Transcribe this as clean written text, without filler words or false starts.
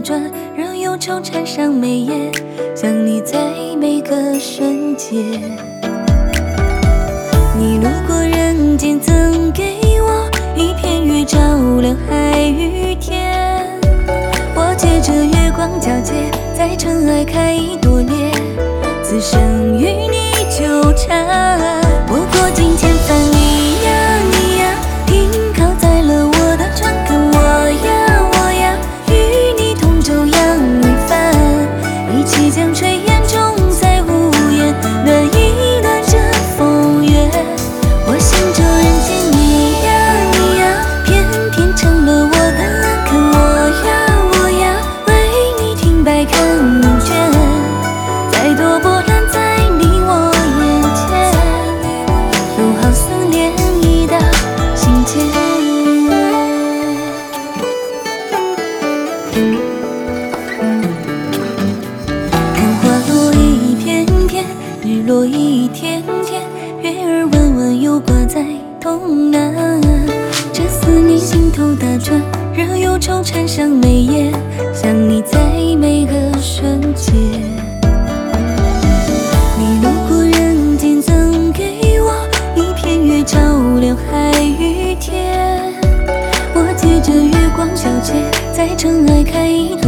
转，仍有愁缠上眉眼，想你在每个瞬间。你路过人间，曾给我一片月，照亮海与天。我借着月光皎洁，在尘埃开一朵莲，此生与你纠缠。不过境迁帆，你呀你呀，停靠在了我的船跟我呀，与你同舟扬一帆，一起将炊烟种在无言，暖一暖这风月。我想这人间，你呀，偏偏成了我的烂坑，我呀，为你停摆看卷，再多波澜在你我眼前，都好思念已到心间。看花落一片片，日落一天天，月儿弯弯又挂在东南。这思念心头打转，仍有愁缠上眉眼，想你在每个瞬间。你路过人间，曾给我一片月，照亮海与天。我借着月光皎洁，在尘埃开一